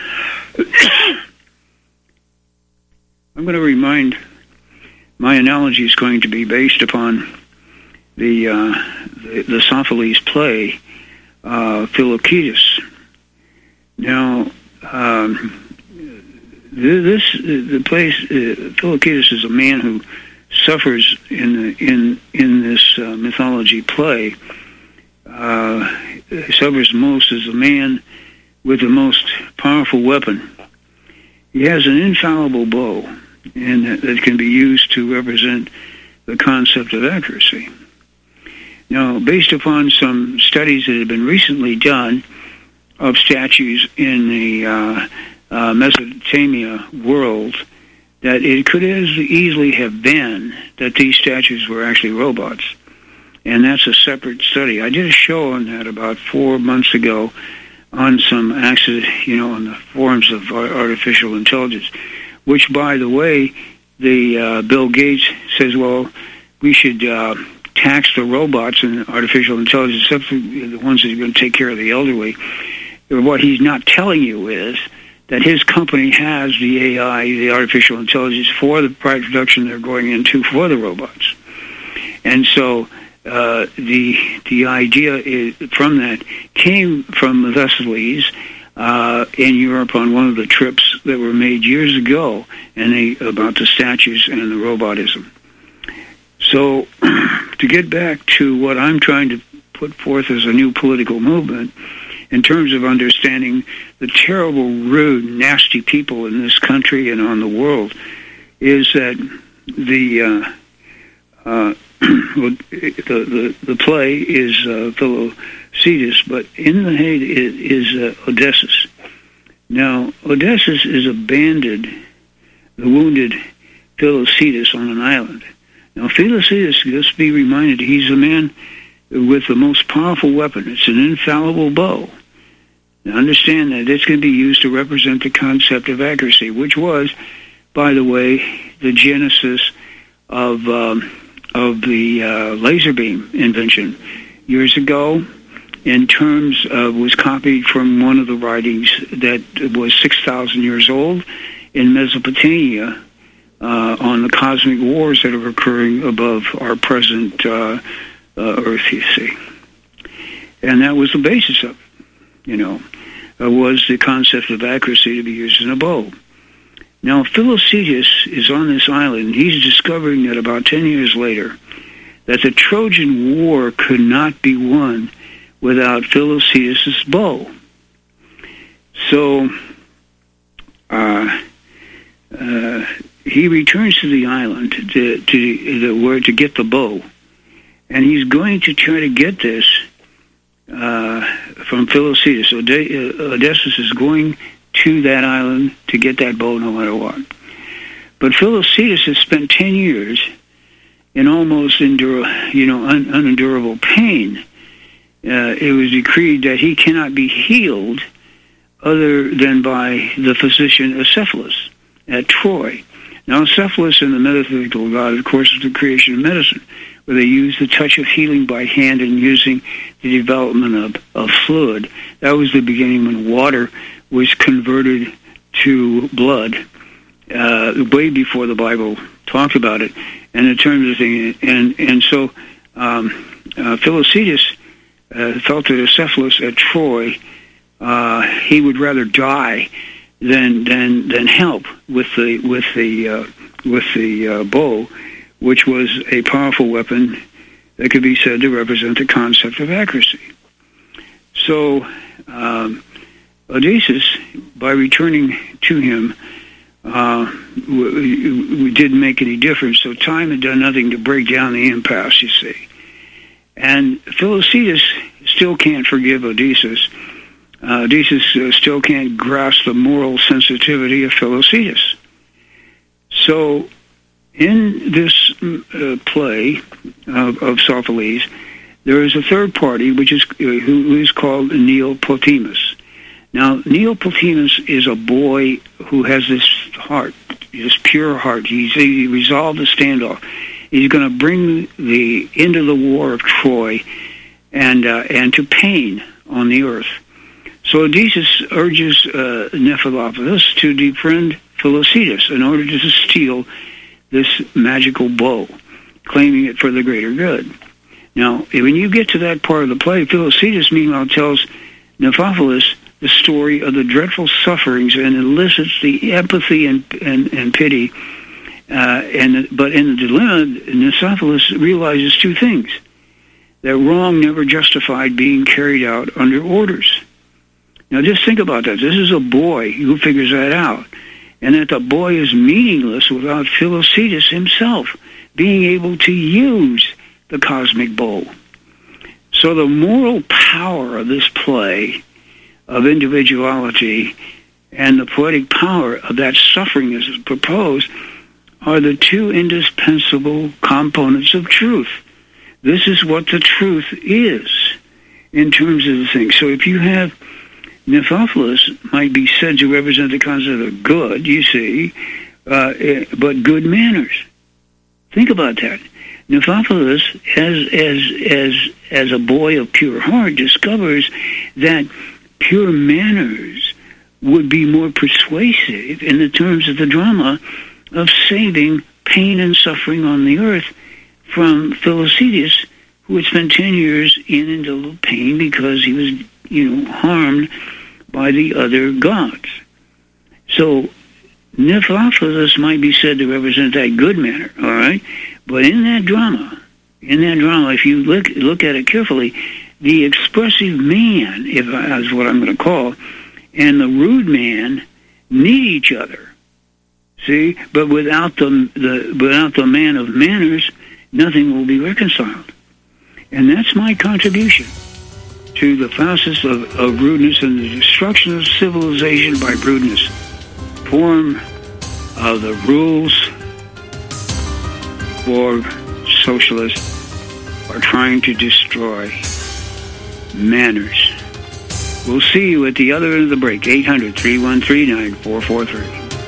I'm going to remind, my analogy is going to be based upon the uh, the, the Sophocles play, uh, Philoctetus. Now, um, this the place uh, Philoctetus is a man who suffers in the, in in this uh, mythology play. Uh, suffers most as a man with the most powerful weapon. He has an infallible bow, and that, that can be used to represent the concept of accuracy. Now, based upon some studies that have been recently done of statues in the uh, uh, Mesopotamia world, that it could as easily have been that these statues were actually robots. And that's a separate study. I did a show on that about four months ago on some accident, you know, on the forms of artificial intelligence, which, by the way, the uh, Bill Gates says, well, we should uh, tax the robots and artificial intelligence, except the ones that are going to take care of the elderly. What he's not telling you is that his company has the A I, the artificial intelligence, for the production they're going into for the robots. And so uh, the the idea is, from that came from Thessaly uh, in Europe on one of the trips that were made years ago, and they, about the statues and the robotism. So to get back to what I'm trying to put forth as a new political movement, in terms of understanding the terrible, rude, nasty people in this country and on the world, is that the uh, uh, well, the, the the play is uh, Philoctetes, but in the head is uh, Odysseus. Now, Odysseus is abandoned the wounded Philoctetes on an island. Now, Philoctetes, let's be reminded, he's a man with the most powerful weapon. It's an infallible bow. Now, understand that it's going to be used to represent the concept of accuracy, which was, by the way, the genesis of um, of the uh, laser beam invention years ago. In terms of, was copied from one of the writings that was six thousand years old in Mesopotamia uh, on the cosmic wars that are occurring above our present uh, uh, Earth, you see. And that was the basis of it, you know, uh, was the concept of accuracy to be used in a bow. Now, Philoctetes is on this island. He's discovering that about ten years later, that the Trojan War could not be won without Philoctetes' bow. So uh, uh, he returns to the island to, to the, where to get the bow, and he's going to try to get this uh, from Philoctetes. So Odysseus is going to that island to get that bow no matter what. But Philoctetes has spent ten years in almost endure, you know, un- unendurable pain. Uh, it was decreed that he cannot be healed other than by the physician Cephalus at Troy. Now, Cephalus in the metaphysical god, of course, is the creation of medicine, where they use the touch of healing by hand and using the development of, of fluid. That was the beginning when water was converted to blood, uh, way before the Bible talked about it, and in terms of thing, and and so um, uh, Philoctetes uh, felt that Cephalus at Troy, uh, he would rather die than than than help with the with the uh, with the uh, bow, which was a powerful weapon that could be said to represent the concept of accuracy. So um, Odysseus, by returning to him, uh, w- w- didn't make any difference. So time had done nothing to break down the impasse, you see. And Philoctetes still can't forgive Odysseus. Uh, Odysseus uh, still can't grasp the moral sensitivity of Philoctetes. So in this uh, play of, of Sophocles, there is a third party, which is uh, who is called Neoptolemus. Now, Neoptolemus is a boy who has this heart, this pure heart. He's, he resolved to stand off. He's going to bring the end of the war of Troy and uh, and to pain on the earth. So Odysseus urges uh, Nephelopoulos to befriend Philoctetes in order to steal this magical bow, claiming it for the greater good. Now, when you get to that part of the play, Philoctetes, meanwhile, tells Nephelopoulos the story of the dreadful sufferings and elicits the empathy and, and, and pity. Uh, and but in the dilemma, Nephelopoulos realizes two things: that wrong never justified being carried out under orders. Now, just think about that. This is a boy who figures that out, and that the boy is meaningless without Philoctetes himself being able to use the cosmic bow. So the moral power of this play of individuality and the poetic power of that suffering as is proposed are the two indispensable components of truth. This is what the truth is in terms of the thing. So if you have Nephelopoulos might be said to represent the concept of good, you see, uh, but good manners. Think about that. Nephophilus, as as as as a boy of pure heart, discovers that pure manners would be more persuasive in the terms of the drama of saving pain and suffering on the earth from Philoctetes, who had spent ten years in indelible pain because he was, you know, harmed by the other gods. So Nephophilus might be said to represent that good manner, all right? But in that drama, in that drama, if you look look at it carefully, the expressive man, if that's what I'm going to call, and the rude man need each other. See, but without the the without the man of manners, nothing will be reconciled. And that's my contribution to the process of, of rudeness and the destruction of civilization by rudeness. Form of the rules for socialists are trying to destroy manners. We'll see you at the other end of the break. eight hundred, three one three, nine four four three.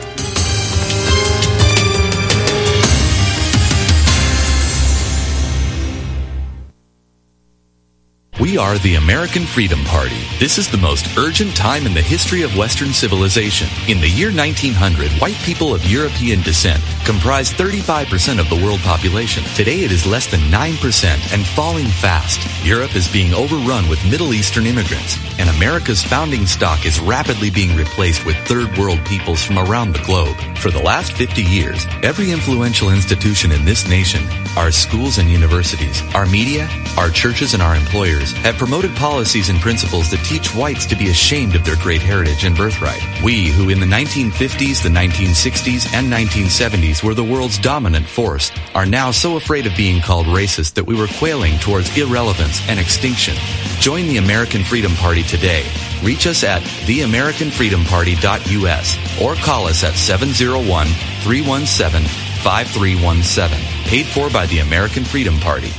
We are the American Freedom Party. This is the most urgent time in the history of Western civilization. In the year nineteen hundred, white people of European descent comprised thirty-five percent of the world population. Today it is less than nine percent and falling fast. Europe is being overrun with Middle Eastern immigrants, and America's founding stock is rapidly being replaced with third world peoples from around the globe. For the last fifty years, every influential institution in this nation, our schools and universities, our media, our churches, and our employers have promoted policies and principles that teach whites to be ashamed of their great heritage and birthright. We, who in the nineteen fifties, the nineteen sixties, and nineteen seventies were the world's dominant force, are now so afraid of being called racist that we were quailing towards irrelevance and extinction. Join the American Freedom Party today. Reach us at the american freedom party dot u s or call us at seven oh one, three one seven, five three one seven. Paid for by the American Freedom Party.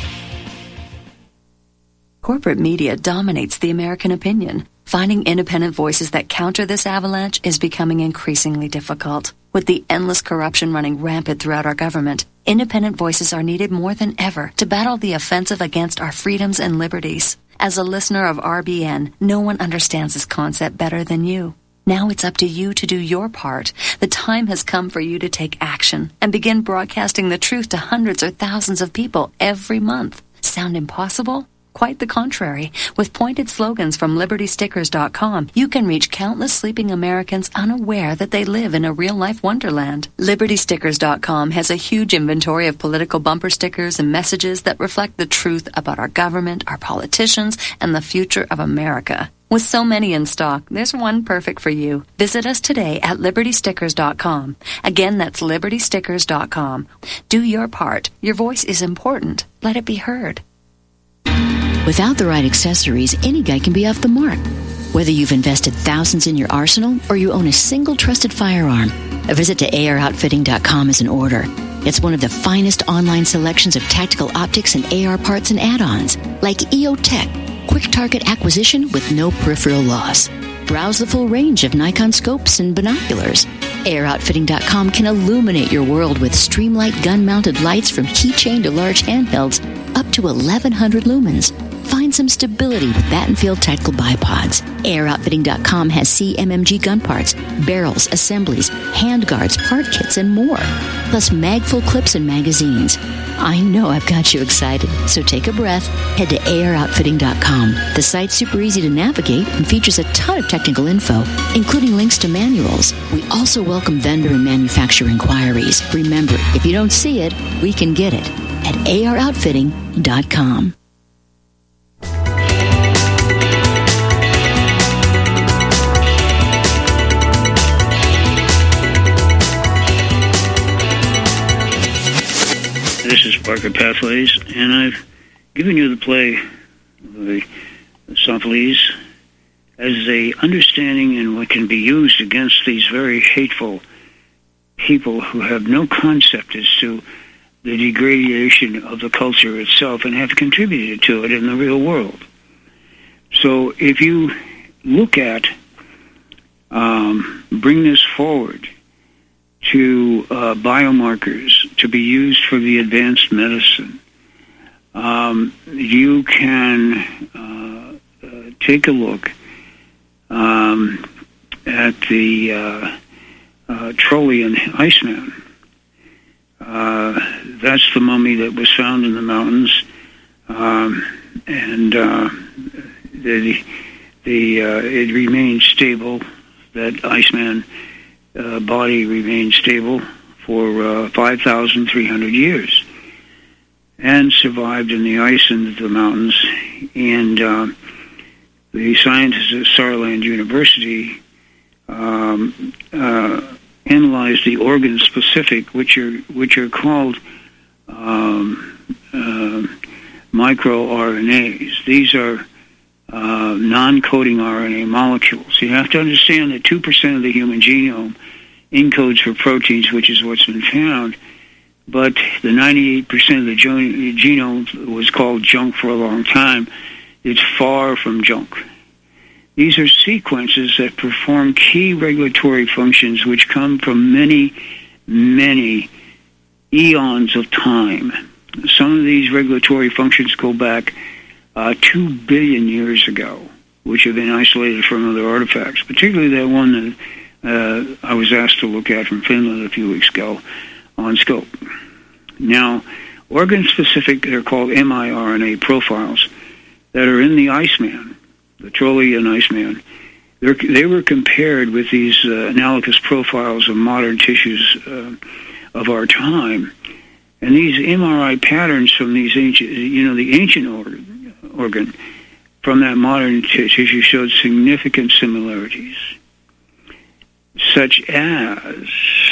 Corporate media dominates the American opinion. Finding independent voices that counter this avalanche is becoming increasingly difficult. With the endless corruption running rampant throughout our government, independent voices are needed more than ever to battle the offensive against our freedoms and liberties. As a listener of R B N, no one understands this concept better than you. Now it's up to you to do your part. The time has come for you to take action and begin broadcasting the truth to hundreds or thousands of people every month. Sound impossible? Quite the contrary. With pointed slogans from liberty stickers dot com, you can reach countless sleeping Americans unaware that they live in a real-life wonderland. liberty stickers dot com has a huge inventory of political bumper stickers and messages that reflect the truth about our government, our politicians, and the future of America. With so many in stock, there's one perfect for you. Visit us today at liberty stickers dot com. Again, that's liberty stickers dot com. Do your part. Your voice is important. Let it be heard. Without the right accessories, any guy can be off the mark. Whether you've invested thousands in your arsenal or you own a single trusted firearm, a visit to A R outfitting dot com is in order. It's one of the finest online selections of tactical optics and A R parts and add-ons, like E O Tech, quick target acquisition with no peripheral loss. Browse the full range of Nikon scopes and binoculars. A R outfitting dot com can illuminate your world with Streamlight gun-mounted lights from keychain to large handhelds up to eleven hundred lumens. Find some stability with Battenfield Tactical Bipods. A R outfitting dot com has C M M G gun parts, barrels, assemblies, handguards, part kits, and more. Plus magful clips and magazines. I know I've got you excited, so take a breath. Head to A R outfitting dot com. The site's super easy to navigate and features a ton of technical info, including links to manuals. We also welcome vendor and manufacturer inquiries. Remember, if you don't see it, we can get it at A R outfitting dot com. This is Parker Pathways, and I've given you the play of the Sophocles as a understanding in what can be used against these very hateful people who have no concept as to the degradation of the culture itself and have contributed to it in the real world. So if you look at, um, bring this forward to uh, biomarkers to be used for the advanced medicine um, you can uh, uh, take a look um, at the uh, uh, Trollian Iceman. Uh, that's the mummy that was found in the mountains, um, and uh, the the uh, it remained stable. That Iceman uh, body remained stable for uh, five thousand three hundred years, and survived in the ice in the mountains. And uh, the scientists at Saarland University um, uh, analyzed the organs specific, which are which are called um, uh, microR N As. These are uh, non-coding R N A molecules. You have to understand that two percent of the human genome encodes for proteins, which is what's been found, but the ninety-eight percent of the genome was called junk for a long time. It's far from junk. These are sequences that perform key regulatory functions which come from many, many eons of time. Some of these regulatory functions go back uh, two billion years ago, which have been isolated from other artifacts, particularly that one that uh, I was asked to look at from Finland a few weeks ago on Scope. Now, organ-specific, they're called miRNA profiles that are in the Iceman, the Trollian Iceman. They're, they were compared with these uh, analogous profiles of modern tissues uh, of our time. And these M R I patterns from these ancient, you know, the ancient organ, organ from that modern t- tissue showed significant similarities, such as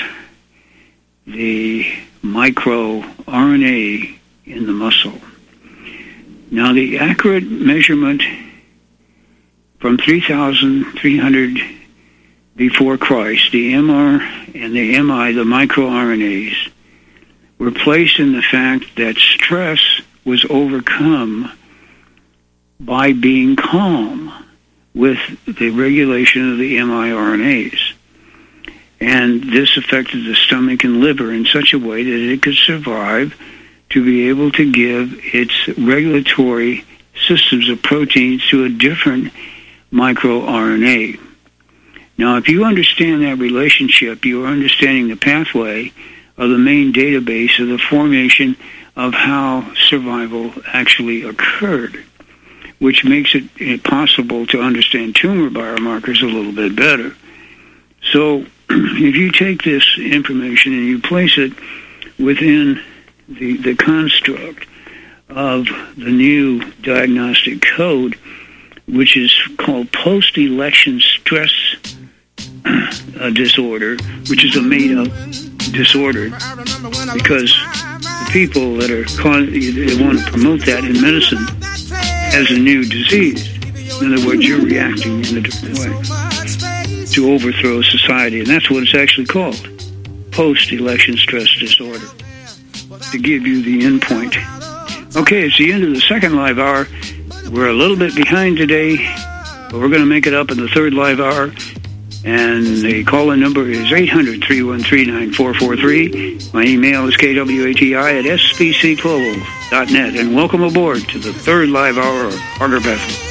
the microRNA in the muscle. Now, the accurate measurement from three thousand three hundred before Christ, the M R and the M I, the microRNAs, were placed in the fact that stress was overcome by being calm with the regulation of the miRNAs. And this affected the stomach and liver in such a way that it could survive to be able to give its regulatory systems of proteins to a different microRNA. Now, if you understand that relationship, you are understanding the pathway of the main database of the formation of how survival actually occurred, which makes it possible to understand tumor biomarkers a little bit better. So if you take this information and you place it within the, the construct of the new diagnostic code, which is called post-election stress uh, disorder, which is a made-up disorder, because the people that are they want to promote that in medicine as a new disease. In other words, you're reacting in a different way to overthrow society, and that's what it's actually called, post-election stress disorder, to give you the endpoint. Okay, it's the end of the second live hour. We're a little bit behind today, but we're going to make it up in the third live hour. And the call-in number is eight hundred, three one three, nine four four three. My email is k w a t i at s b c global dot net. And welcome aboard to the third live hour of Parker Bethel.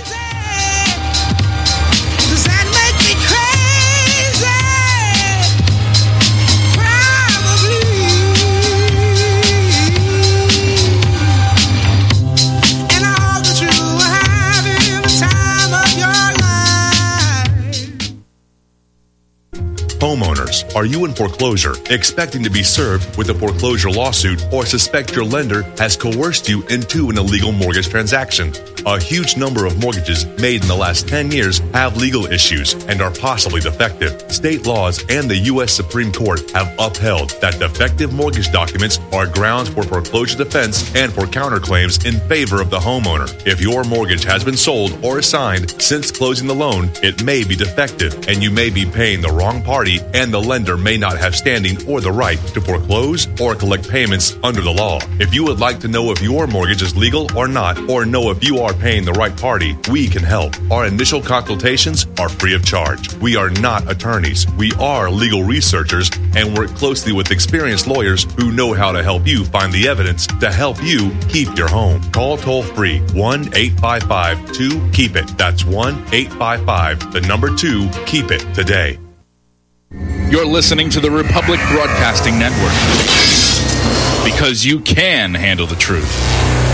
Homeowners, are you in foreclosure, expecting to be served with a foreclosure lawsuit, or suspect your lender has coerced you into an illegal mortgage transaction? A huge number of mortgages made in the last ten years have legal issues and are possibly defective. State laws and the U S Supreme Court have upheld that defective mortgage documents are grounds for foreclosure defense and for counterclaims in favor of the homeowner. If your mortgage has been sold or assigned since closing the loan, it may be defective and you may be paying the wrong party, and the lender may not have standing or the right to foreclose or collect payments under the law. If you would like to know if your mortgage is legal or not, or know if you are are paying the right party, we can help. Our initial consultations are free of charge. We are not attorneys. We are legal researchers and work closely with experienced lawyers who know how to help you find the evidence to help you keep your home. Call toll free one eight five five two keep it. That's one eight five five, the number two, keep it today. You're listening to the Republic Broadcasting Network because you can handle the truth.